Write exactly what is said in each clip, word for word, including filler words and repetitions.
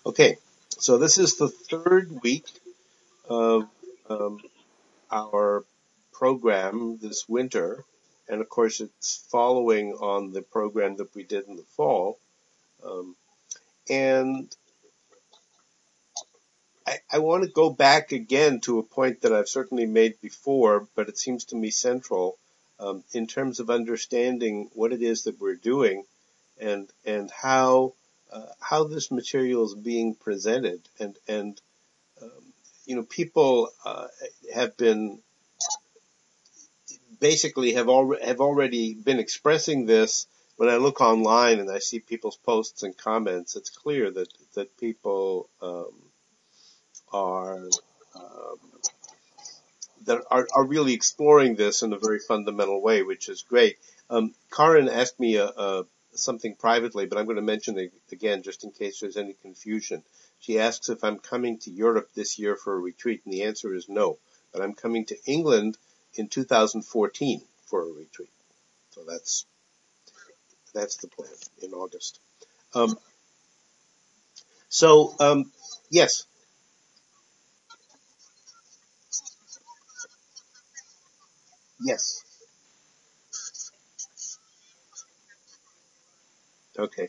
Okay, so this is the third week of um, our program this winter, and of course it's following on the program that we did in the fall. Um, and I, I want to go back again to a point that I've certainly made before, but it seems to me central um, in terms of understanding what it is that we're doing and and how uh, how this material is being presented and and um, you know, people uh, have been basically have already have already been expressing this. When I look online and I see people's posts and comments, it's clear that that people um, are um, that are, are really exploring this in a very fundamental way, which is great. Um, Karin asked me a, a, something privately, but I'm going to mention it again just in case there's any confusion. She asks if I'm coming to Europe this year for a retreat, and the answer is no. But I'm coming to England in two thousand fourteen for a retreat. So that's that's the plan in August. Um, so um, yes, yes, okay.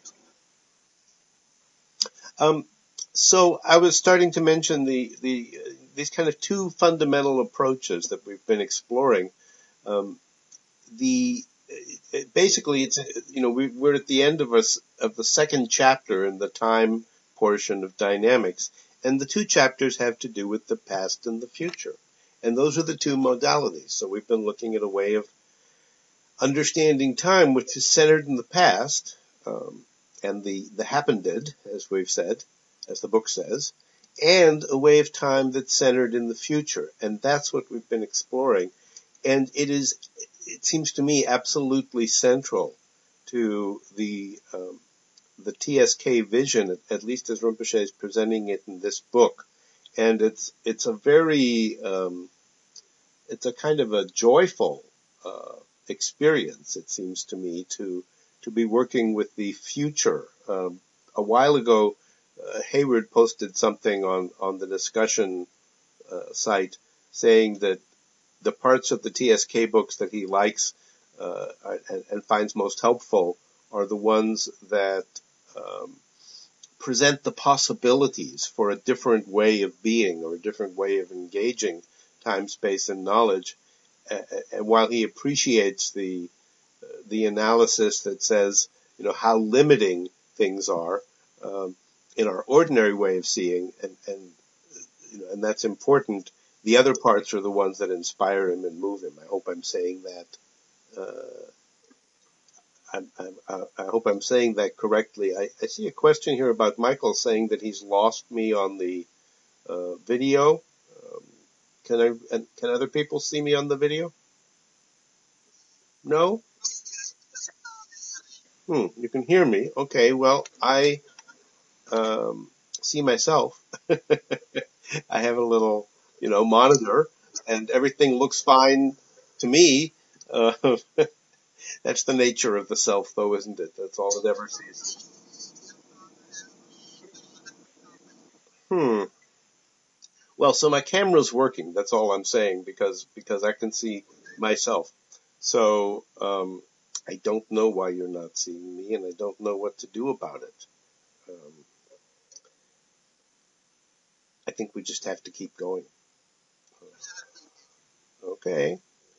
Um, so I was starting to mention the the uh, these kind of two fundamental approaches that we've been exploring. Um, the it, basically it's you know we, we're at the end of us of the second chapter in the time portion of dynamics, and the two chapters have to do with the past and the future, and those are the two modalities. So we've been looking at a way of understanding time which is centered in the past, um, and the the happened, as we've said, as the book says, and a way of time that's centered in the future. And that's what we've been exploring. And it is, it seems to me, absolutely central to the um, the T S K vision, at least as Rinpoche is presenting it in this book. And it's it's a very um, it's a kind of a joyful uh, experience. It seems to me to to be working with the future. Um, a while ago, uh, Hayward posted something on on the discussion uh, site saying that the parts of the T S K books that he likes uh, and, and finds most helpful are the ones that um, present the possibilities for a different way of being or a different way of engaging time, space, and knowledge. And while he appreciates the the analysis that says, you know, how limiting things are um, in our ordinary way of seeing, and and you know, and that's important. The other parts are the ones that inspire him and move him. I hope I'm saying that. Uh, I, I, I hope I'm saying that correctly. I, I see a question here about Michael saying that he's lost me on the uh, video. Um, can I? Can other people see me on the video? No. Hmm. You can hear me. Okay. Well, I um, see myself. I have a little, you know, monitor, and everything looks fine to me. Uh, that's the nature of the self, though, isn't it? That's all it ever sees. Hmm. Well, so my camera's working. That's all I'm saying because because I can see myself. So um, I don't know why you're not seeing me, and I don't know what to do about it. Um, I think we just have to keep going. Okay.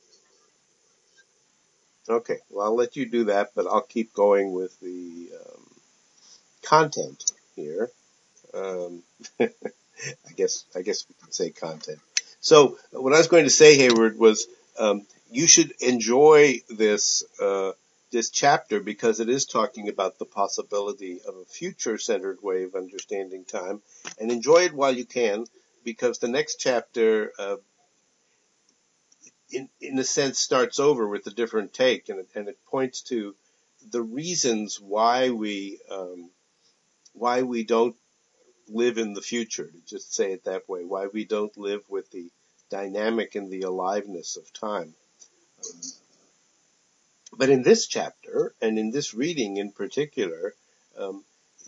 Okay. Well, I'll let you do that, but I'll keep going with the um, content here. Um, I guess I guess we could say content. So what I was going to say, Hayward, was um, you should enjoy this uh, this chapter because it is talking about the possibility of a future-centered way of understanding time, and enjoy it while you can, because the next chapter, uh, in in a sense, starts over with a different take, and it, and it points to the reasons why we um, why we don't live in the future, to just say it that way, why we don't live with the dynamic and the aliveness of time. Um, but in this chapter, and in this reading in particular, um,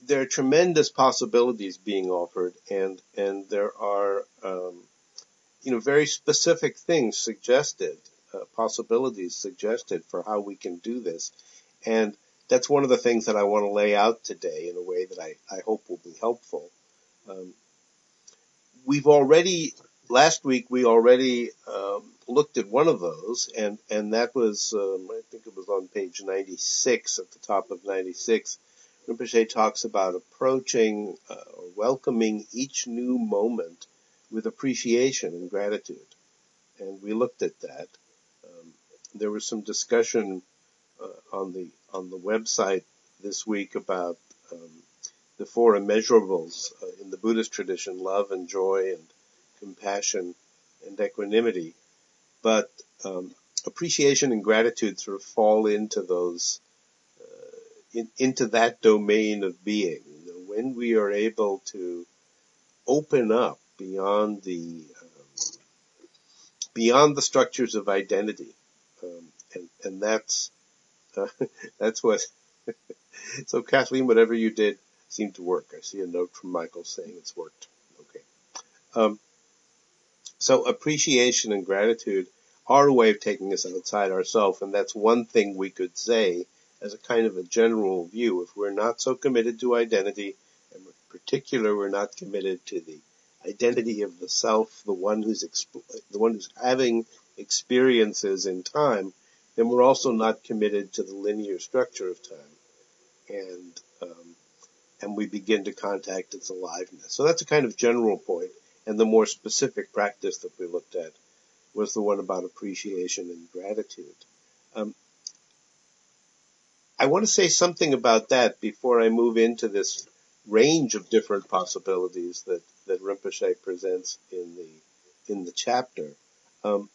there are tremendous possibilities being offered, and and there are um, you know very specific things suggested, uh, possibilities suggested for how we can do this, and that's one of the things that I want to lay out today in a way that I, I hope will be helpful. Um, we've already last week we already um, looked at one of those, and and that was um, I think it was on page ninety-six, at the top of ninety-six. Rinpoche talks about approaching uh, or welcoming each new moment with appreciation and gratitude, and we looked at that. Um, there was some discussion uh, on the on the website this week about um, the four immeasurables uh, in the Buddhist tradition: love and joy and compassion and equanimity. But um, appreciation and gratitude sort of fall into those In, into that domain of being. You know, when we are able to open up beyond the um, beyond the structures of identity, um, and and that's uh, that's what. So Kathleen, whatever you did seemed to work. I see a note from Michael saying it's worked. Okay. Um, so appreciation and gratitude are a way of taking us outside ourselves, and that's one thing we could say as a kind of a general view. If we're not so committed to identity, and in particular we're not committed to the identity of the self, the one who's exp- the one who's having experiences in time, then we're also not committed to the linear structure of time, and um, and we begin to contact its aliveness. So that's a kind of general point, and the more specific practice that we looked at was the one about appreciation and gratitude. Um, I want to say something about that before I move into this range of different possibilities that, that Rinpoche presents in the in the chapter. Um,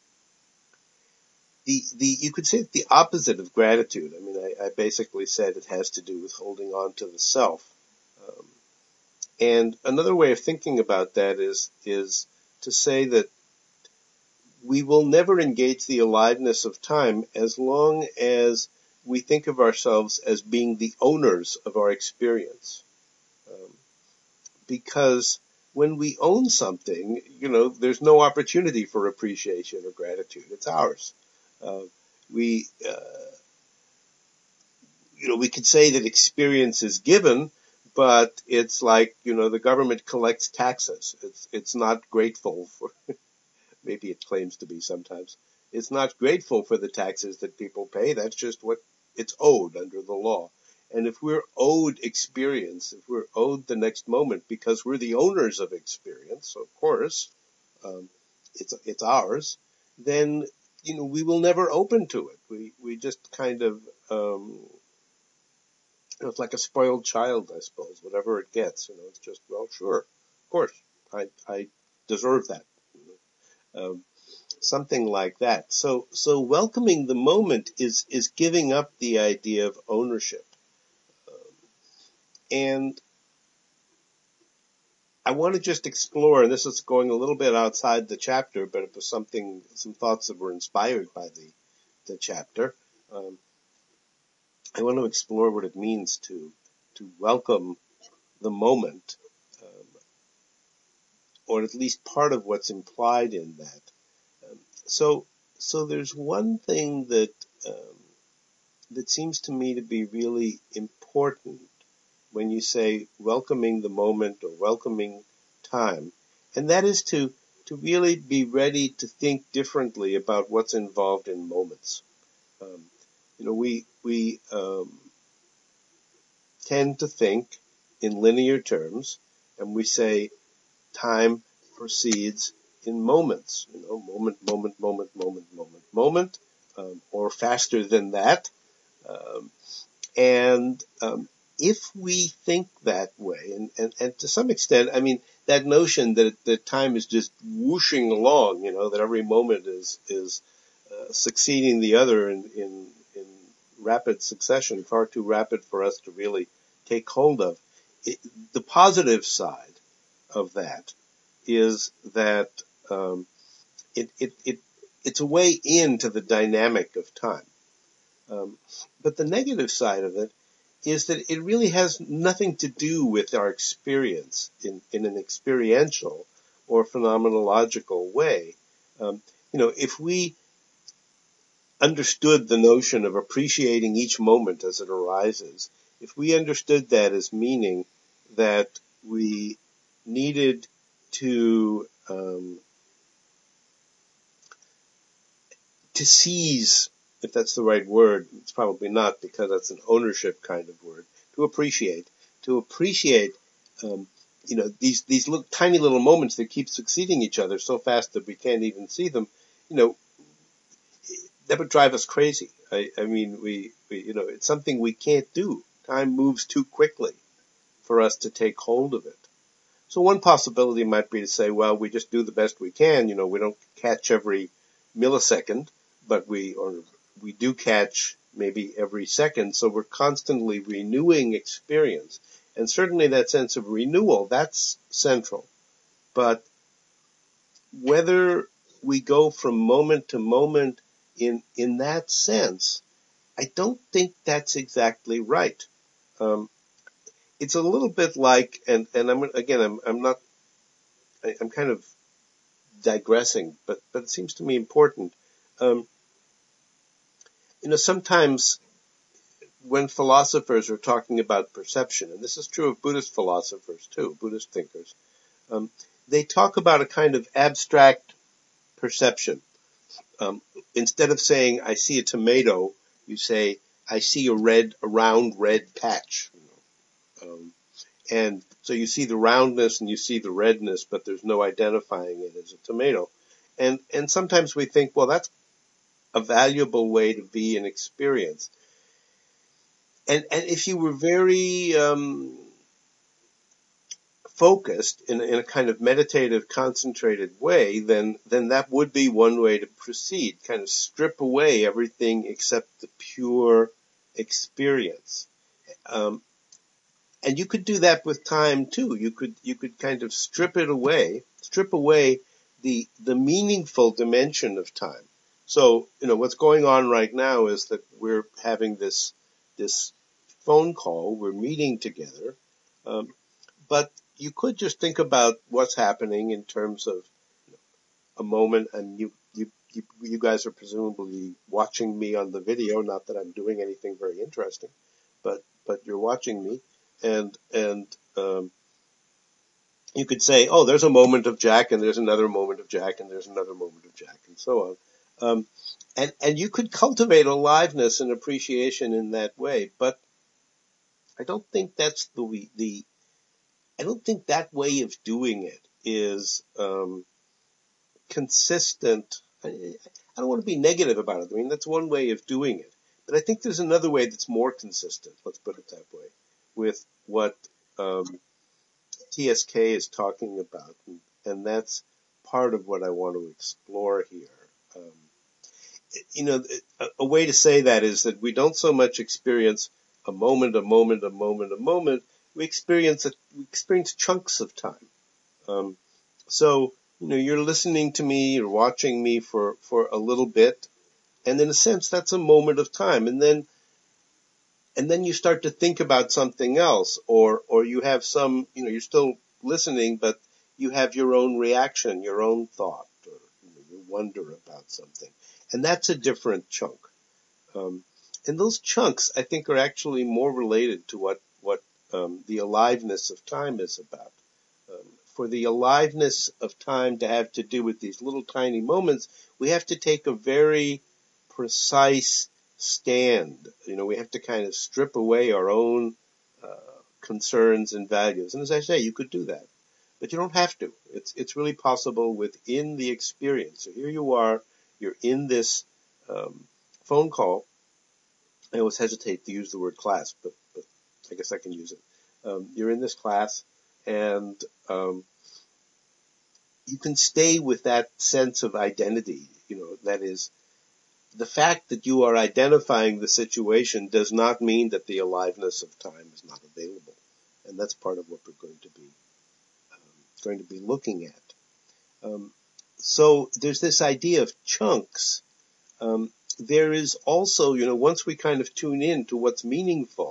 the the you could say the opposite of gratitude. I mean, I, I basically said it has to do with holding on to the self. Um, and another way of thinking about that is is to say that we will never engage the aliveness of time as long as we think of ourselves as being the owners of our experience. Um, because when we own something, you know, there's no opportunity for appreciation or gratitude. It's ours. Uh, we, uh, you know, we could say that experience is given, but it's like, you know, the government collects taxes. It's, it's not grateful for, maybe it claims to be sometimes. It's not grateful for the taxes that people pay. That's just what it's owed under the law. And if we're owed experience, if we're owed the next moment because we're the owners of experience, so of course, um, it's, it's ours, then, you know, we will never open to it. We, we just kind of, um, you know, it's like a spoiled child, I suppose, whatever it gets, you know, it's just, well, sure, of course, I, I deserve that. Um, something like that. So, so welcoming the moment is, is giving up the idea of ownership. Um, and I want to just explore, and this is going a little bit outside the chapter, but it was something, some thoughts that were inspired by the, the chapter. Um, I want to explore what it means to, to welcome the moment, um, or at least part of what's implied in that. Um, so, so there's one thing that, um, that seems to me to be really important when you say welcoming the moment or welcoming time, and that is to, to really be ready to think differently about what's involved in moments. Um, you know, we, we, um, tend to think in linear terms, and we say time proceeds in moments, you know, moment, moment, moment, moment, moment, moment, um, or faster than that. Um, and um, if we think that way, and, and, and to some extent, I mean, that notion that, that time is just whooshing along, you know, that every moment is is uh, succeeding the other in, in, in rapid succession, far too rapid for us to really take hold of. It, the positive side of that is that um, it, it, it, it's a way into the dynamic of time. Um, but the negative side of it is that it really has nothing to do with our experience in, in an experiential or phenomenological way. Um, you know, if we understood the notion of appreciating each moment as it arises, if we understood that as meaning that we needed to um, to seize, if that's the right word, it's probably not because that's an ownership kind of word, to appreciate, to appreciate, um, you know, these, these little, tiny little moments that keep succeeding each other so fast that we can't even see them, you know, that would drive us crazy. I, I mean, we, we, you know, it's something we can't do. Time moves too quickly for us to take hold of it. So one possibility might be to say, well, we just do the best we can. You know, we don't catch every millisecond, but we, or we do catch maybe every second. So we're constantly renewing experience. And certainly that sense of renewal, that's central. But whether we go from moment to moment in, in that sense, I don't think that's exactly right. Um, it's a little bit like, and, and I'm, again, I'm, I'm not, I, I'm kind of digressing, but, but it seems to me important. Um, you know, sometimes when philosophers are talking about perception, and this is true of Buddhist philosophers too, Buddhist thinkers, um, they talk about a kind of abstract perception. Um, instead of saying, I see a tomato, you say, I see a red, a round red patch. You know? um, and so you see the roundness and you see the redness, but there's no identifying it as a tomato. And, and sometimes we think, well, that's a valuable way to be an experience. And, and if you were very, um, focused in, in a kind of meditative, concentrated way, then, then that would be one way to proceed, kind of strip away everything except the pure experience. Um, and you could do that with time too. You could, you could kind of strip it away, strip away the, the meaningful dimension of time. So, you know, what's going on right now is that we're having this, this phone call, we're meeting together, um, but you could just think about what's happening in terms of a moment, and you, you, you, you guys are presumably watching me on the video, not that I'm doing anything very interesting, but, but you're watching me, and, and, um, you could say, oh, there's a moment of Jack, and there's another moment of Jack, and there's another moment of Jack, and so on. Um, and, and you could cultivate aliveness and appreciation in that way, but I don't think that's the, the, I don't think that way of doing it is, um, consistent. I, I don't want to be negative about it. I mean, that's one way of doing it. But I think there's another way that's more consistent, let's put it that way, with what, um, T S K is talking about. And, and that's part of what I want to explore here. Um, you know, a, a way to say that is that we don't so much experience a moment, a moment, a moment, a moment. We experience, a, we experience chunks of time. Um, so, you know, you're listening to me, you're watching me for, for a little bit, and in a sense, that's a moment of time. And then, and then you start to think about something else, or, or you have some, you know, you're still listening, but you have your own reaction, your own thought, or you know, you wonder about something. And that's a different chunk. Um, and those chunks, I think, are actually more related to what, what, um, the aliveness of time is about. Um, for the aliveness of time to have to do with these little tiny moments, we have to take a very precise stand. You know, we have to kind of strip away our own uh, concerns and values. And as I say, you could do that, but you don't have to. It's it's really possible within the experience. So here you are, you're in this um, phone call. I always hesitate to use the word class, but, but I guess I can use it. Um, you're in this class, and um, you can stay with that sense of identity. You know, that is, the fact that you are identifying the situation does not mean that the aliveness of time is not available, and that's part of what we're going to be um, going to be looking at. Um, so there's this idea of chunks. Um, there is also, you know, once we kind of tune in to what's meaningful,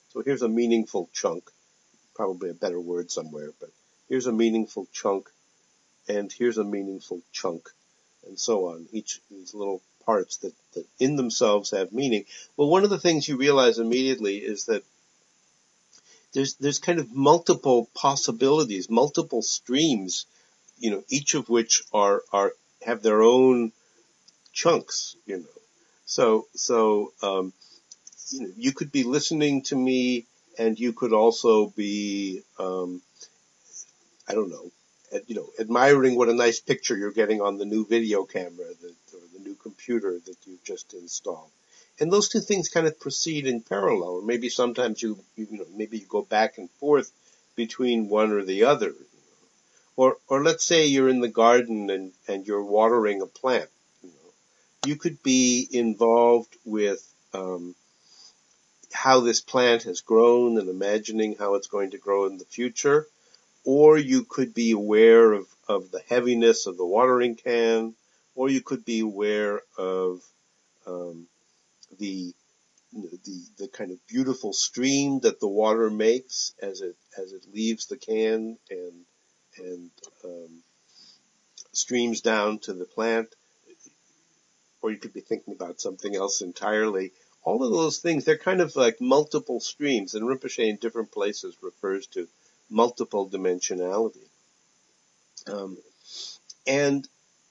So here's a meaningful chunk, probably a better word somewhere, but here's a meaningful chunk, and here's a meaningful chunk, and so on. Each these little parts that, that in themselves have meaning. Well, one of the things you realize immediately is that there's there's kind of multiple possibilities, multiple streams, you know, each of which are are have their own chunks, you know. So so um, you know, you could be listening to me, and you could also be um, I don't know, ad, you know, admiring what a nice picture you're getting on the new video camera that, or the new computer that you've just installed. And those two things kind of proceed in parallel, or maybe sometimes you, you, you know, maybe you go back and forth between one or the other. Or, or let's say you're in the garden and, and you're watering a plant. You know, you could be involved with um, how this plant has grown and imagining how it's going to grow in the future. Or you could be aware of, of the heaviness of the watering can, or you could be aware of um, the, the the kind of beautiful stream that the water makes as it as it leaves the can and and um, streams down to the plant. Or you could be thinking about something else entirely. All of those things, they're kind of like multiple streams, and Rinpoche in different places refers to multiple dimensionality. Um, and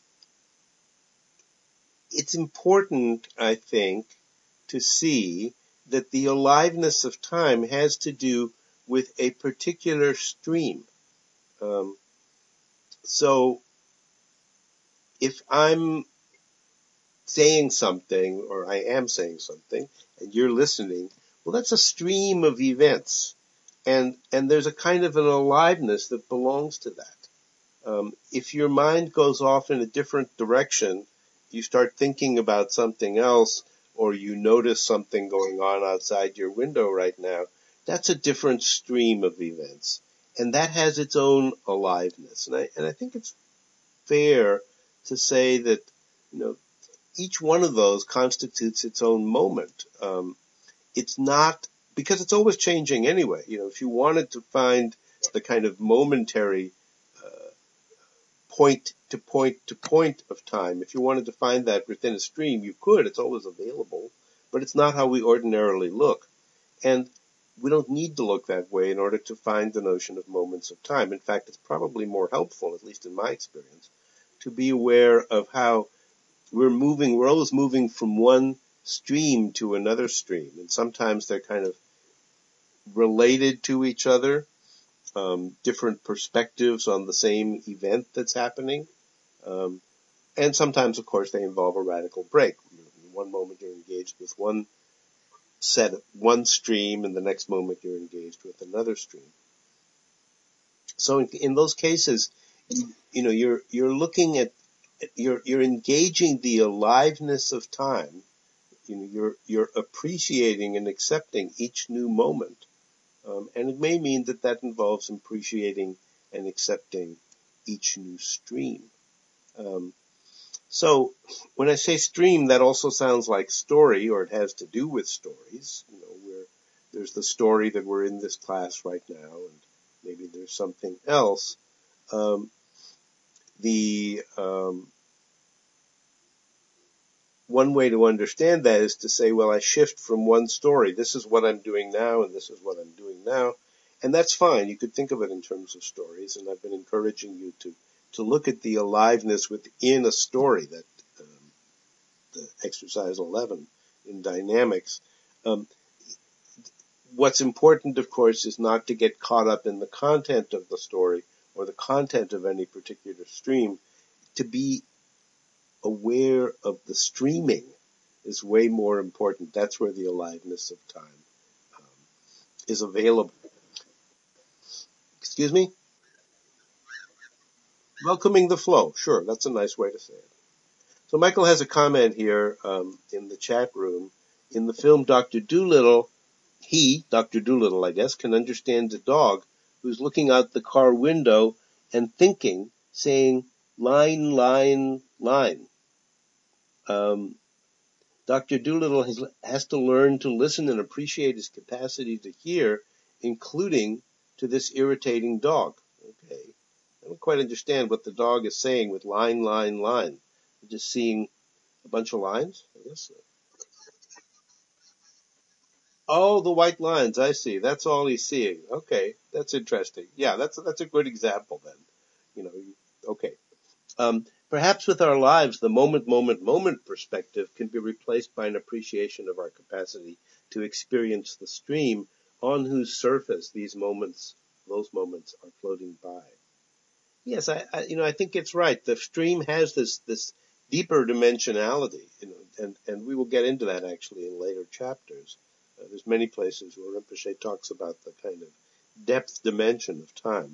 it's important, I think, to see that the aliveness of time has to do with a particular stream. Um, so if I'm saying something, or I am saying something, and you're listening, well, that's a stream of events. And, and there's a kind of an aliveness that belongs to that. Um, if your mind goes off in a different direction, you start thinking about something else, or you notice something going on outside your window right now, that's a different stream of events. And that has its own aliveness. And I, and I think it's fair to say that, you know, each one of those constitutes its own moment. Um, it's not, because it's always changing anyway. You know, if you wanted to find the kind of momentary point to point to point of time, if you wanted to find that within a stream, you could. It's always available, but it's not how we ordinarily look. And we don't need to look that way in order to find the notion of moments of time. In fact, it's probably more helpful, at least in my experience, to be aware of how we're moving, we're always moving from one stream to another stream. And sometimes they're kind of related to each other, um, different perspectives on the same event that's happening. Um, and sometimes, of course, they involve a radical break. In one moment you're engaged with one set, one stream, and the next moment you're engaged with another stream. So in, in those cases, you, you know, you're, you're looking at, you're, you're engaging the aliveness of time. You know, you're, you're appreciating and accepting each new moment. Um, and it may mean that that involves appreciating and accepting each new stream. Um, so when I say stream, that also sounds like story, or it has to do with stories. You know, where there's the story that we're in this class right now, and maybe there's something else. Um, the um, one way to understand that is to say, well, I shift from one story. This is what I'm doing now, and this is what I'm doing now. And that's fine. You could think of it in terms of stories, and I've been encouraging you to, to look at the aliveness within a story, that um, the exercise eleven in dynamics. Um, what's important, of course, is not to get caught up in the content of the story or the content of any particular stream. To be aware of the streaming is way more important. That's where the aliveness of time um, is available. Excuse me? Welcoming the flow. Sure, that's a nice way to say it. So Michael has a comment here um, in the chat room. In the film Doctor Dolittle, he, Doctor Dolittle, I guess, can understand a dog who's looking out the car window and thinking, saying, line, line, line. Um, Doctor Doolittle has, has to learn to listen and appreciate his capacity to hear, including to this irritating dog. Okay. I don't quite understand what the dog is saying with line, line, line. You're just seeing a bunch of lines, I guess. Oh, the white lines. I see. That's all he's seeing. Okay. That's interesting. Yeah, that's, that's a good example then. You know, okay. Um, perhaps with our lives, the moment, moment, moment perspective can be replaced by an appreciation of our capacity to experience the stream on whose surface these moments, those moments are floating by. Yes, I, I you know, I think it's right. The stream has this, this deeper dimensionality, you know, and, and we will get into that actually in later chapters. Uh, there's many places where Rinpoche talks about the kind of depth dimension of time.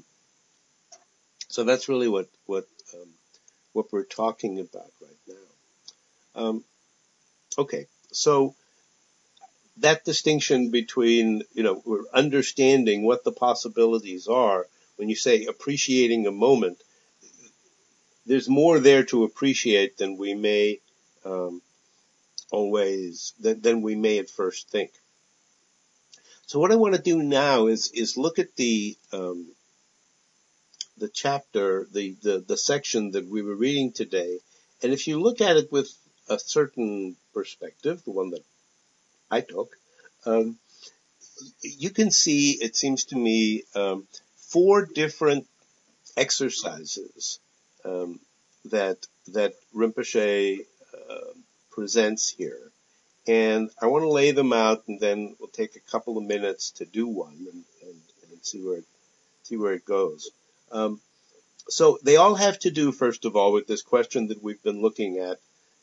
So that's really what, what, um, what we're talking about right now. Um, okay, so that distinction between, you know, we're understanding what the possibilities are. When you say appreciating a moment, there's more there to appreciate than we may um, always than, than we may at first think. So what I want to do now is is look at the um, the chapter, the, the the section that we were reading today, and if you look at it with a certain perspective, the one that I took, um, you can see, it seems to me, um, four different exercises um, that that Rinpoche uh, presents here, and I want to lay them out, and then we'll take a couple of minutes to do one and, and, and see where it, see where it goes. Um, so they all have to do, first of all, with this question that we've been looking at,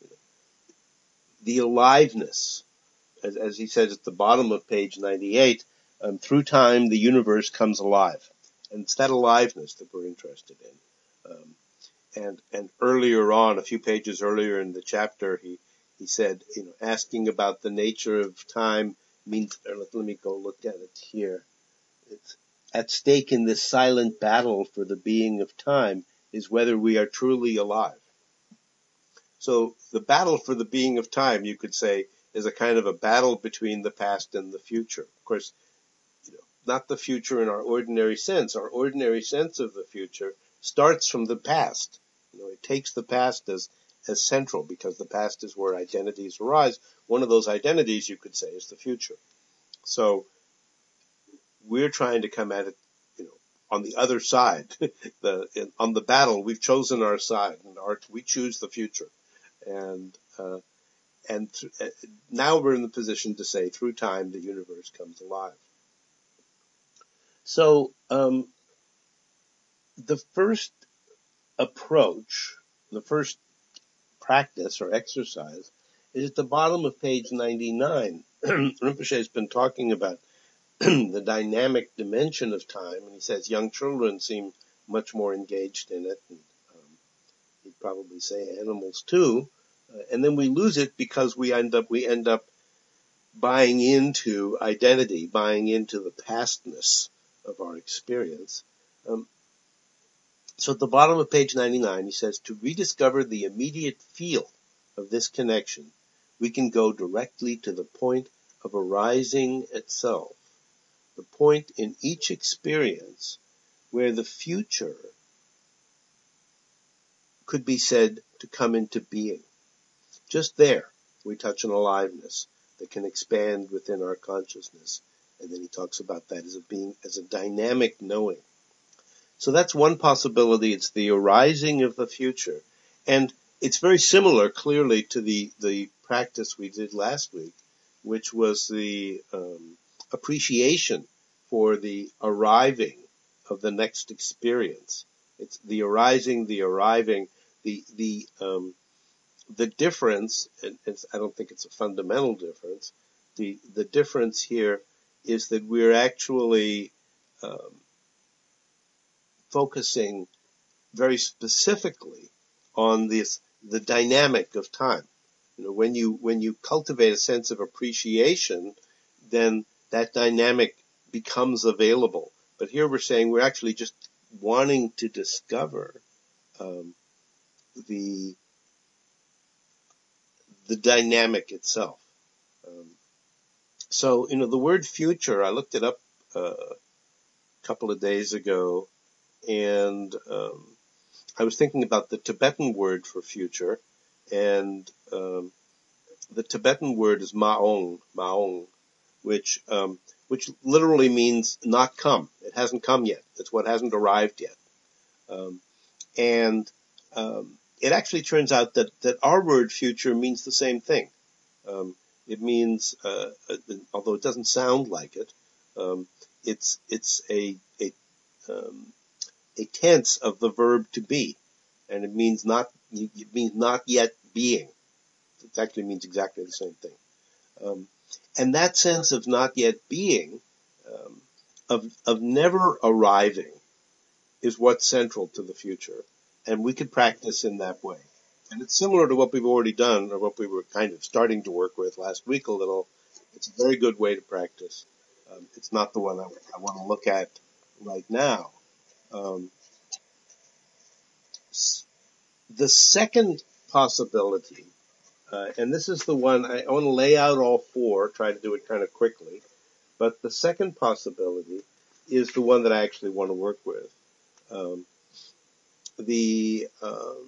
the aliveness. As, as he says at the bottom of page ninety-eight, um, through time the universe comes alive. And it's that aliveness that we're interested in. Um, and, and earlier on, a few pages earlier in the chapter, he, he said, you know, asking about the nature of time means, or let, let me go look at it here. It's at stake in this silent battle for the being of time is whether we are truly alive. So the battle for the being of time, you could say, is a kind of a battle between the past and the future. Of course, you know, not the future in our ordinary sense. Our ordinary sense of the future starts from the past. You know, it takes the past as, as central because the past is where identities arise. One of those identities, you could say, is the future. So we're trying to come at it, you know, on the other side. the, in, on the battle, we've chosen our side, and our, we choose the future. And, uh, and th- now we're in the position to say, through time, the universe comes alive. So, um, the first approach, the first practice or exercise is at the bottom of page ninety-nine. Rinpoche has been talking about the dynamic dimension of time, and he says young children seem much more engaged in it, and um, he'd probably say animals too. Uh, and then we lose it because we end up we end up buying into identity, buying into the pastness of our experience. Um, so at the bottom of page ninety-nine, he says, to rediscover the immediate feel of this connection, we can go directly to the point of arising itself, the point in each experience where the future could be said to come into being. Just there, we touch an aliveness that can expand within our consciousness. And then he talks about that as a being, as a dynamic knowing. So that's one possibility. It's the arising of the future. And it's very similar, clearly, to the, the practice we did last week, which was the um, appreciation for the arriving of the next experience. It's the arising, the arriving, the, the, um, the difference, and it's, I don't think it's a fundamental difference, the, the difference here is that we're actually um, focusing very specifically on this, the dynamic of time. You know, when you, when you cultivate a sense of appreciation, then that dynamic becomes available. But here we're saying we're actually just wanting to discover um, the the dynamic itself. Um, so, you know, the word future, I looked it up uh, a couple of days ago, and um, I was thinking about the Tibetan word for future, and um, the Tibetan word is maong, maong, which um, which literally means not come. It hasn't come yet. It's what hasn't arrived yet. Um, and um, it actually turns out that, that our word future means the same thing. Um, it means, uh, uh, although it doesn't sound like it, um, it's it's a a, um, a tense of the verb to be, and it means not it means not yet being. It actually means exactly the same thing. Um, and that sense of not yet being, um, of of never arriving, is what's central to the future, and we could practice in that way. And it's similar to what we've already done, or what we were kind of starting to work with last week a little. It's a very good way to practice. Um, it's not the one I, I want to look at right now. Um, the second possibility, uh, and this is the one I, I want to lay out all four, try to do it kind of quickly, but the second possibility is the one that I actually want to work with. Um, the um,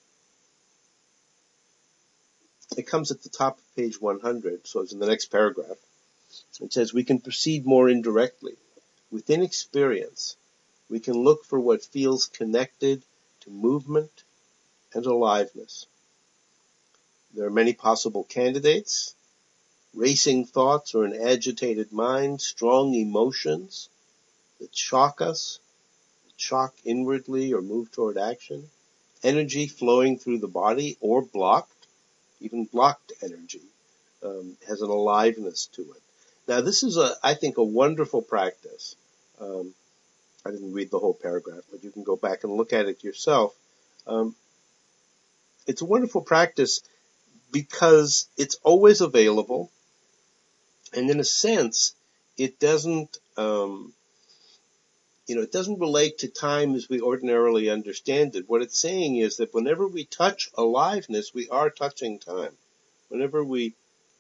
it comes at the top of page one hundred, so it's in the next paragraph. It says, we can proceed more indirectly. Within experience, we can look for what feels connected to movement and aliveness. There are many possible candidates: racing thoughts or an agitated mind, strong emotions that shock us, that shock inwardly or move toward action, energy flowing through the body or blocked. Even blocked energy um, has an aliveness to it. Now, this is, a, I think, a wonderful practice. Um, I didn't read the whole paragraph, but you can go back and look at it yourself. Um, it's a wonderful practice because it's always available, and in a sense, it doesn't, um, you know, it doesn't relate to time as we ordinarily understand it. What it's saying is that whenever we touch aliveness, we are touching time. Whenever we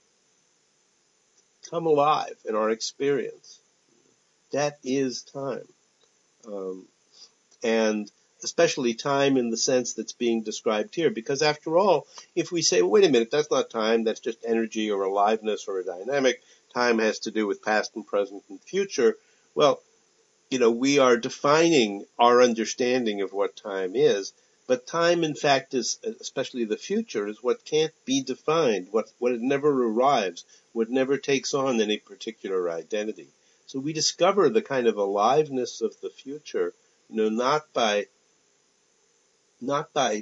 come alive in our experience, that is time. Um, and especially time in the sense that's being described here, because after all, if we say, well, wait a minute, that's not time, that's just energy or aliveness or a dynamic, time has to do with past and present and future, well, you know, we are defining our understanding of what time is, but time, in fact, is, especially the future, is what can't be defined, what, what it never arrives, what never takes on any particular identity. So we discover the kind of aliveness of the future, you know, not by, not by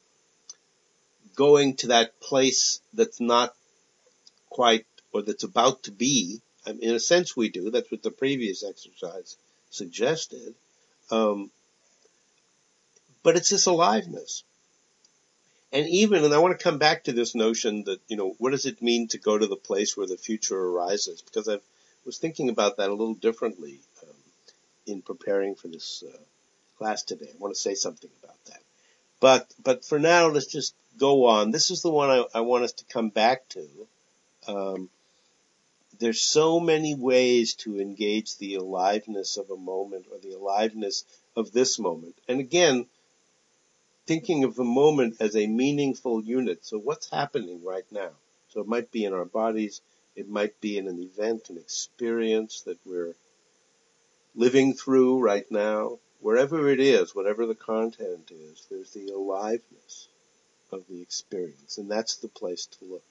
going to that place that's not quite, or that's about to be. I mean, in a sense we do. That's what the previous exercise suggested. Um, but it's this aliveness. And even, and I want to come back to this notion that, you know, what does it mean to go to the place where the future arises? Because I was thinking about that a little differently um, in preparing for this uh, class today. I want to say something about that. But but for now, let's just go on. This is the one I, I want us to come back to. Um, there's so many ways to engage the aliveness of a moment, or the aliveness of this moment. And again, thinking of the moment as a meaningful unit. So what's happening right now? So it might be in our bodies. It might be in an event, an experience that we're living through right now. Wherever it is, whatever the content is, there's the aliveness of the experience, and that's the place to look.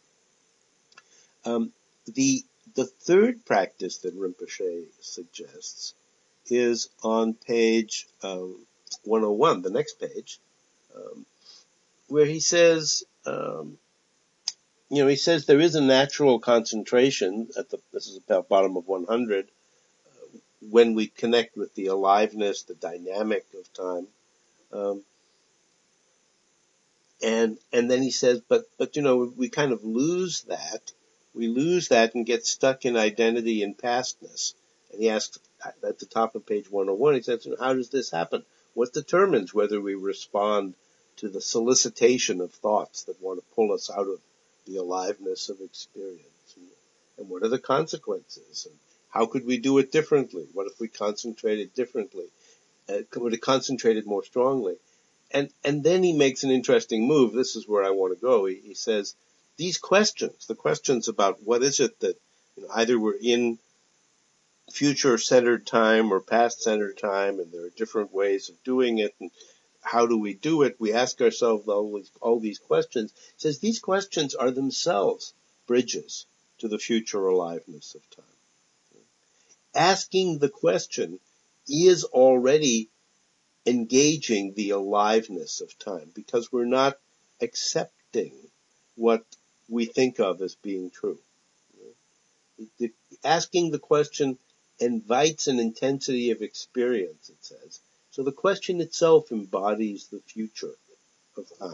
Um, the the third practice that Rinpoche suggests is on page um, one oh one, the next page, um, where he says, um, you know, he says there is a natural concentration at the, this is about bottom of one hundred, uh, when we connect with the aliveness, the dynamic of time. Um, and, and then he says, but, but, you know, we kind of lose that. We lose that and get stuck in identity and pastness. And he asks at the top of page one oh one, he says, how does this happen? What determines whether we respond to the solicitation of thoughts that want to pull us out of the aliveness of experience, and, and what are the consequences, and how could we do it differently? What if we concentrated differently? Uh, would have concentrated more strongly? And and then he makes an interesting move. This is where I want to go. He, he says these questions, the questions about what is it that, you know, either we're in future-centered time or past-centered time, and there are different ways of doing it, and how do we do it? We ask ourselves all these, all these questions. He says these questions are themselves bridges to the future aliveness of time. Asking the question is already engaging the aliveness of time, because we're not accepting what we think of as being true. The, asking the question invites an intensity of experience, it says. So the question itself embodies the future of time.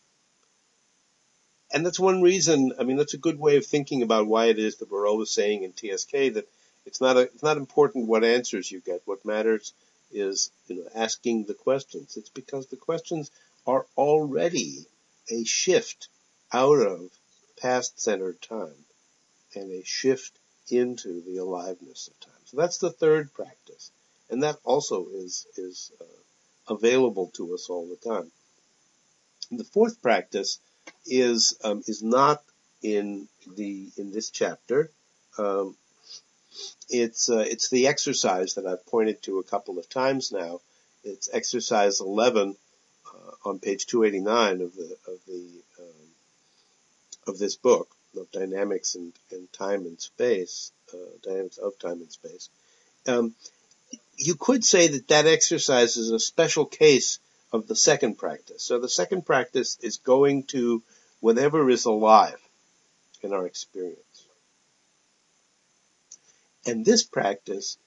And that's one reason, I mean, that's a good way of thinking about why it is that we're always saying in T S K that it's not a, it's not important what answers you get. What matters is, you know, asking the questions. It's because the questions are already a shift out of past-centered time and a shift into the aliveness of time. So that's the third practice, and that also is is uh, available to us all the time. And the fourth practice is um, is not in the in this chapter. Um, it's uh, it's the exercise that I've pointed to a couple of times now. It's exercise eleven uh, on page two eighty-nine of the of the um, of this book of Dynamics and, and Time and Space, uh, Dynamics of Time and Space. Um, you could say that that exercise is a special case of the second practice. So the second practice is going to whatever is alive in our experience. And this practice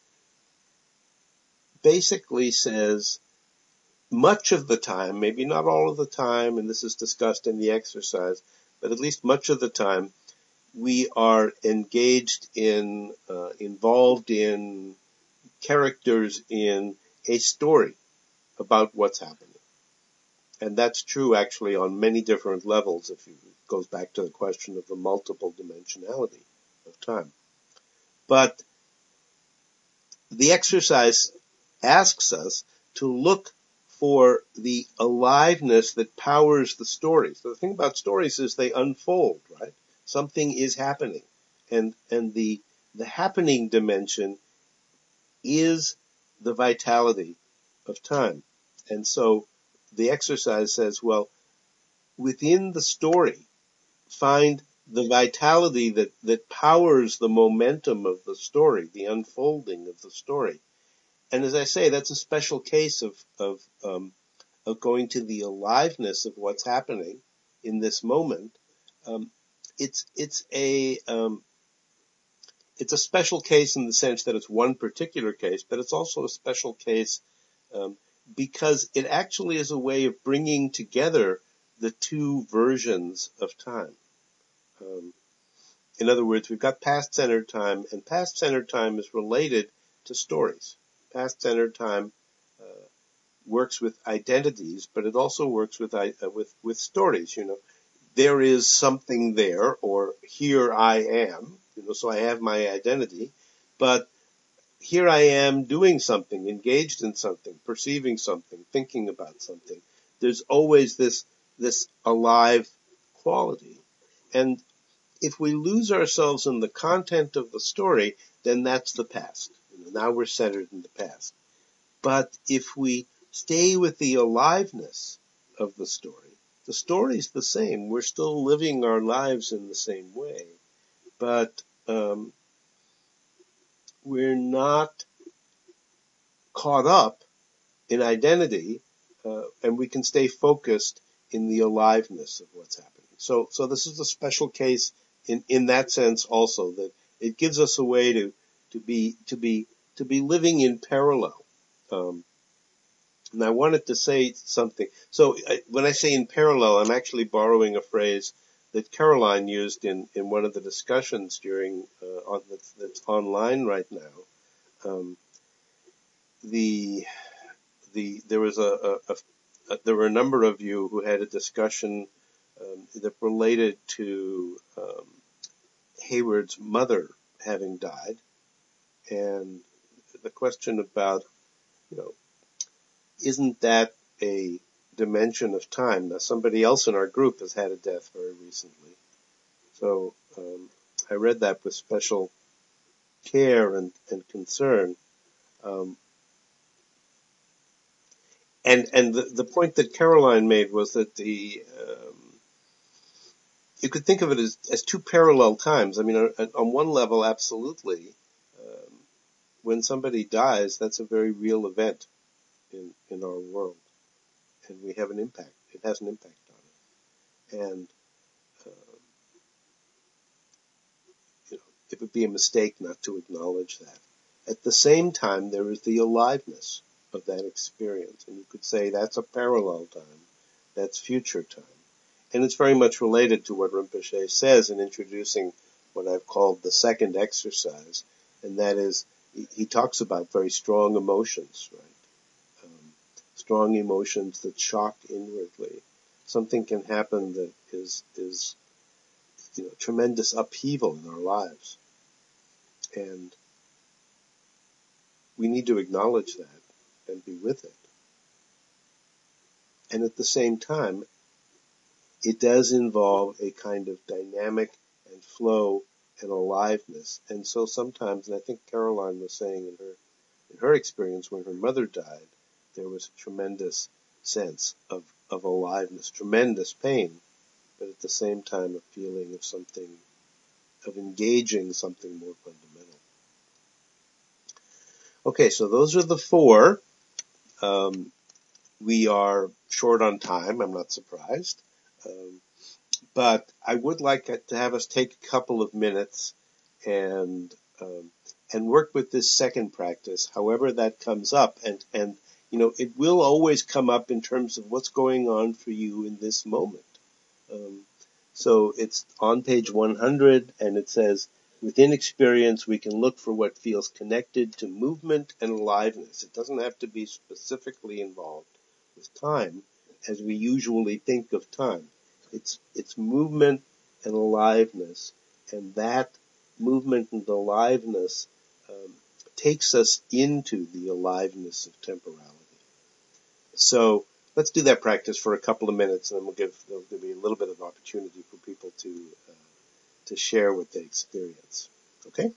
basically says much of the time, maybe not all of the time, and this is discussed in the exercise, but at least much of the time, we are engaged in, uh, involved in characters in a story about what's happening. And that's true actually on many different levels. If you, it goes back to the question of the multiple dimensionality of time. But the exercise asks us to look for the aliveness that powers the story. So the thing about stories is they unfold, right? Something is happening. And, and the, the happening dimension is the vitality of time. And so the exercise says, well, within the story, find the vitality that, that powers the momentum of the story, the unfolding of the story. And as I say, that's a special case of, of, um, of going to the aliveness of what's happening in this moment. Um, it's, it's a, um, it's a special case in the sense that it's one particular case, but it's also a special case, um, because it actually is a way of bringing together the two versions of time. Um, in other words, we've got past-centered time, and past-centered time is related to stories. Past-centered time uh, works with identities, but it also works with uh, with with stories. You know, there is something there, or here I am. You know, so I have my identity, but here I am doing something, engaged in something, perceiving something, thinking about something. There's always this this alive quality, and if we lose ourselves in the content of the story, then that's the past. You know, now we're centered in the past. But if we stay with the aliveness of the story, the story's the same. We're still living our lives in the same way. But um, we're not caught up in identity, uh, and we can stay focused in the aliveness of what's happening. So, so this is a special case in, in that sense also, that it gives us a way to, to be, to be, to be living in parallel. Um, and I wanted to say something. So I, when I say in parallel, I'm actually borrowing a phrase that Caroline used in, in one of the discussions during, uh, on, that's, that's online right now. Um, the, the, there was a, a, a, a, there were a number of you who had a discussion uh, um, that related to um, Hayward's mother having died, and the question about, you know, isn't that a dimension of time? Now, somebody else in our group has had a death very recently, so um, I read that with special care and, and concern. Um, and and the, the point that Caroline made was that the um, you could think of it as, as two parallel times. I mean, on, on one level, absolutely, um, when somebody dies, that's a very real event in, in our world, and we have an impact. It has an impact on it, and um, you know, it would be a mistake not to acknowledge that. At the same time, there is the aliveness of that experience, and you could say that's a parallel time, that's future time. And it's very much related to what Rinpoche says in introducing what I've called the second exercise, and that is, he, he talks about very strong emotions, right? Um, strong emotions that shock inwardly. Something can happen that is, is, you know, tremendous upheaval in our lives. And we need to acknowledge that and be with it. And at the same time, it does involve a kind of dynamic and flow and aliveness. And so sometimes, and I think Caroline was saying in her in her experience when her mother died, there was a tremendous sense of, of aliveness, tremendous pain, but at the same time a feeling of something, of engaging something more fundamental. Okay, so those are the four. Um, we are short on time, I'm not surprised. Um, But I would like to have us take a couple of minutes and um, and work with this second practice, however that comes up. And, and, you know, it will always come up in terms of what's going on for you in this moment. Um, so it's on page one hundred, and it says, within experience, we can look for what feels connected to movement and aliveness. It doesn't have to be specifically involved with time, as we usually think of time. It's, it's movement and aliveness, and that movement and aliveness um, takes us into the aliveness of temporality. So let's do that practice for a couple of minutes, and then we'll give there'll be a little bit of opportunity for people to uh, to share what they experience. Okay?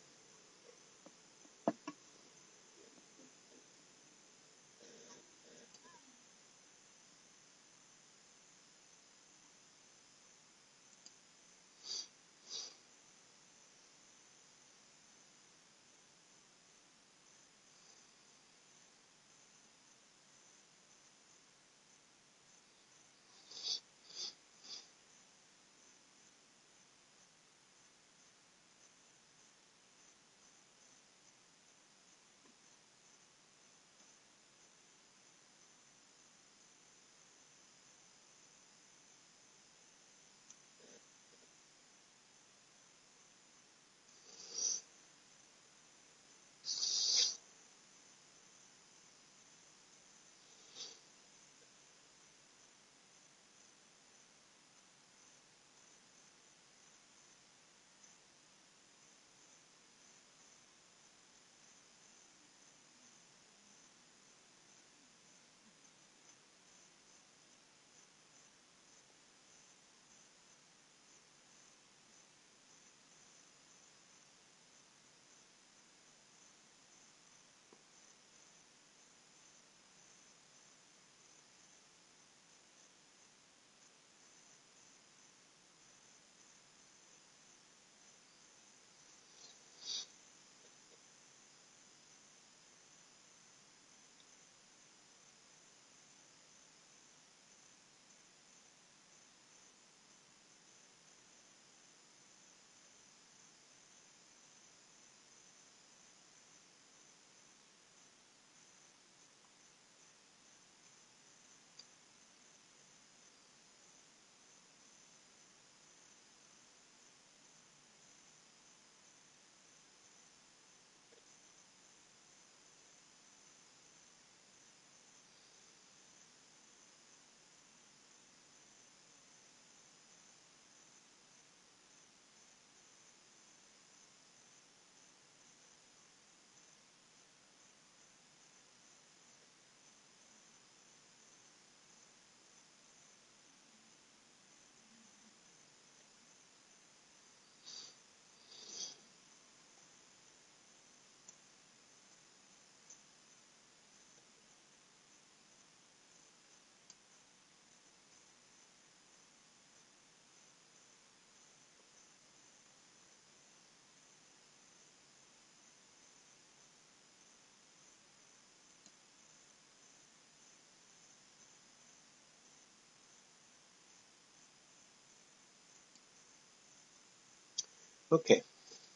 Okay.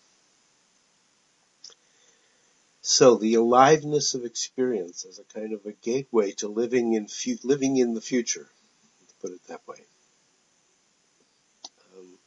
So the aliveness of experience as a kind of a gateway to living in fu- living in the future, to put it that way. Um,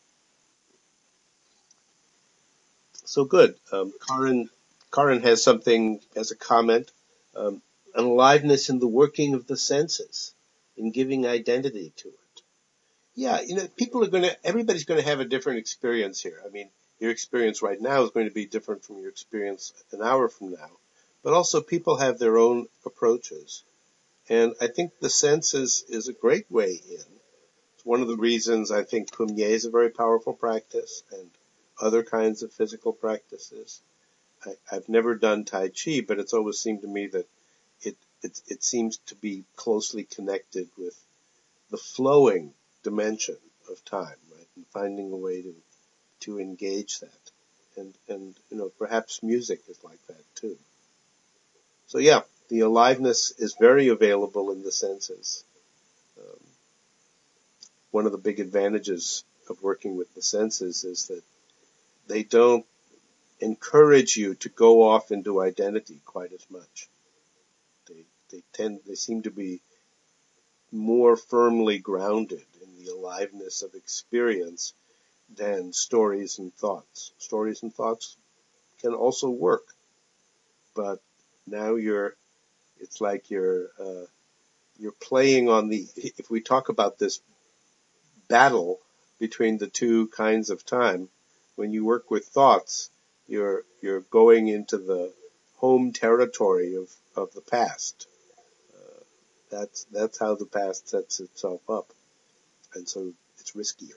so good. Um, Karin, Karin has something as a comment. Um, an aliveness in the working of the senses, in giving identity to it. Yeah, you know, people are going to, everybody's going to have a different experience here. I mean, your experience right now is going to be different from your experience an hour from now. But also people have their own approaches. And I think the senses is a great way in. It's one of the reasons I think Kumye is a very powerful practice and other kinds of physical practices. I, I've never done Tai Chi, but it's always seemed to me that it, it, it seems to be closely connected with the flowing dimension of time, right? And finding a way to, to engage that. And, and, you know, perhaps music is like that too. So yeah, the aliveness is very available in the senses. Um, one of the big advantages of working with the senses is that they don't encourage you to go off into identity quite as much. They, they tend, they seem to be more firmly grounded in the aliveness of experience than stories and thoughts. Stories and thoughts can also work, but now you're, it's like you're, uh, you're playing on the, if we talk about this battle between the two kinds of time, when you work with thoughts, you're, you're going into the home territory of, of the past. Uh, that's, that's how the past sets itself up. And so it's riskier.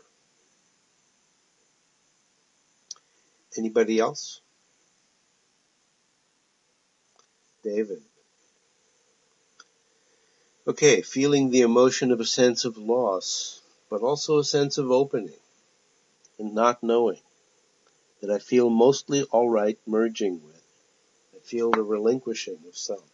Anybody else? David. Okay, feeling the emotion of a sense of loss, but also a sense of opening and not knowing that I feel mostly all right merging with. I feel the relinquishing of self.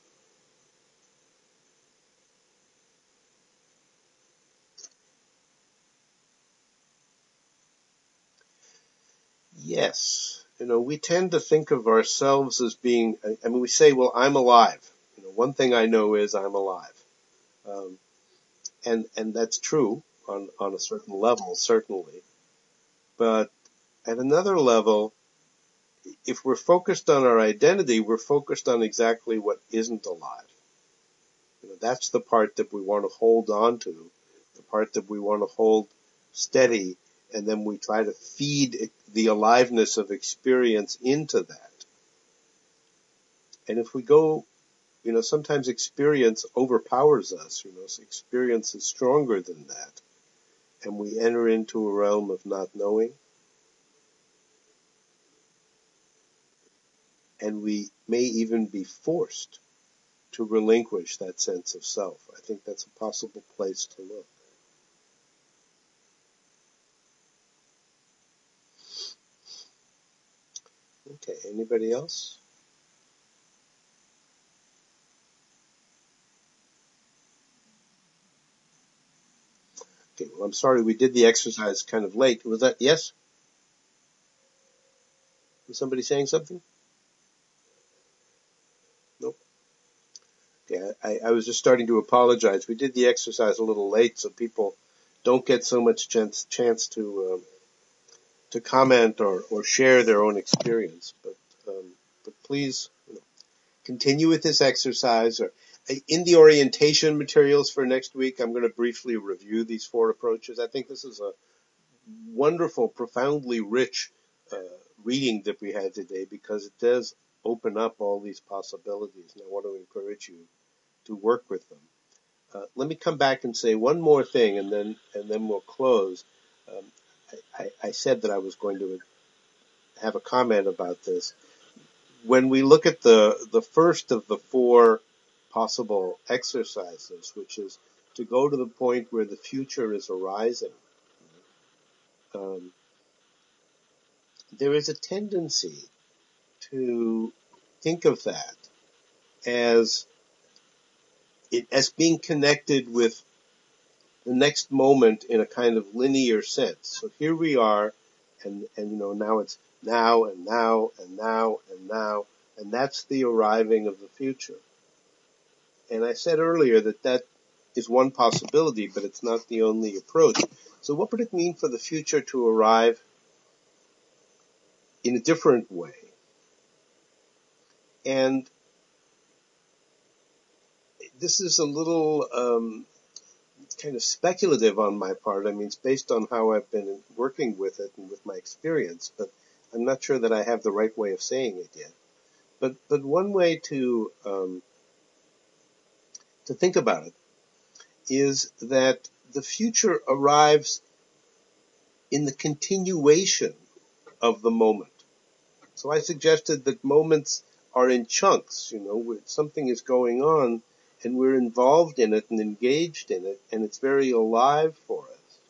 Yes. You know, we tend to think of ourselves as being, I mean, we say, well, I'm alive. You know, one thing I know is I'm alive. Um, and, and that's true on, on a certain level, certainly. But at another level, if we're focused on our identity, we're focused on exactly what isn't alive. You know, that's the part that we want to hold on to, the part that we want to hold steady, and then we try to feed the aliveness of experience into that. And if we go, you know, sometimes experience overpowers us, you know, so experience is stronger than that, and we enter into a realm of not knowing, and we may even be forced to relinquish that sense of self. I think that's a possible place to look. Okay, anybody else? Okay, well, I'm sorry we did the exercise kind of late. Was that yes? Was somebody saying something? Nope. Okay, I, I was just starting to apologize. We did the exercise a little late, so people don't get so much chance, chance to um, to comment or, or share their own experience. But um, but please, you know, continue with this exercise. Or in the orientation materials for next week, I'm going to briefly review these four approaches. I think this is a wonderful, profoundly rich uh, reading that we had today because it does open up all these possibilities, and I want to encourage you to work with them. Uh, let me come back and say one more thing, and then and then we'll close. Um, I, I, I said that I was going to have a comment about this. When we look at the the first of the four possible exercises, which is to go to the point where the future is arising, um, there is a tendency to think of that as it as being connected with the next moment in a kind of linear sense. So here we are, And, and, you know, now it's now and now and now and now, and that's the arriving of the future. And I said earlier that that is one possibility, but it's not the only approach. So what would it mean for the future to arrive in a different way? And this is a little um, kind of speculative on my part. I mean, it's based on how I've been working with it and with my experience, but I'm not sure that I have the right way of saying it yet. But but one way to um, to think about it is that the future arrives in the continuation of the moment. So I suggested that moments are in chunks, you know, where something is going on and we're involved in it and engaged in it, and it's very alive for us.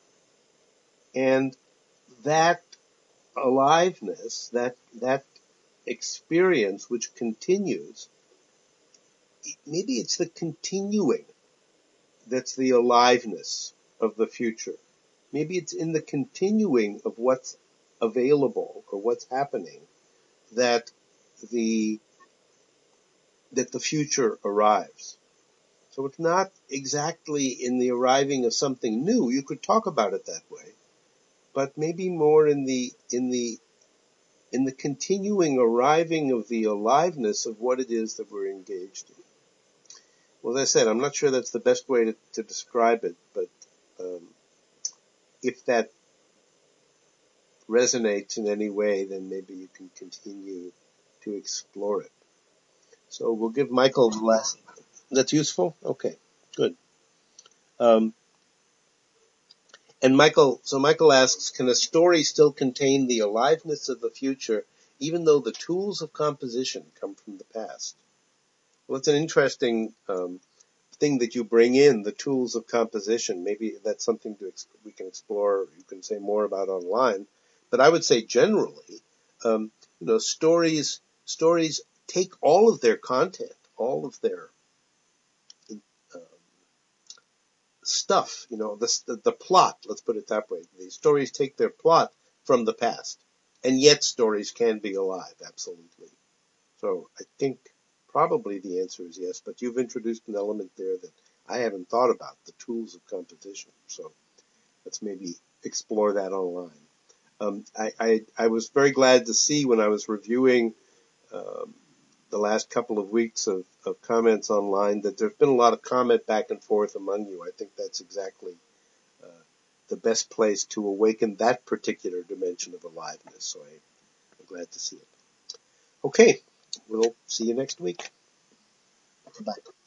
And that aliveness, that that experience which continues, maybe it's the continuing that's the aliveness of the future. Maybe it's in the continuing of what's available or what's happening that the that the future arrives. So it's not exactly in the arriving of something new. You could talk about it that way, but maybe more in the in the in the continuing arriving of the aliveness of what it is that we're engaged in. Well, as I said, I'm not sure that's the best way to, to describe it, but um, if that resonates in any way, then maybe you can continue to explore it. So we'll give Michael the last. That's useful? Okay, good. Um, and Michael, so Michael asks, can a story still contain the aliveness of the future, even though the tools of composition come from the past? Well, it's an interesting um, thing that you bring in, the tools of composition. Maybe that's something to ex- we can explore, or you can say more about online. But I would say generally, um, you know, stories stories take all of their content, all of their um, stuff, you know, the, the the plot. Let's put it that way. These stories take their plot from the past, and yet stories can be alive, absolutely. So I think probably the answer is yes, but you've introduced an element there that I haven't thought about, the tools of composition. So let's maybe explore that online. Um, I, I, I was very glad to see when I was reviewing um, the last couple of weeks of, of comments online that there's been a lot of comment back and forth among you. I think that's exactly uh, the best place to awaken that particular dimension of aliveness. So I, I'm glad to see it. Okay, we'll see you next week. Bye.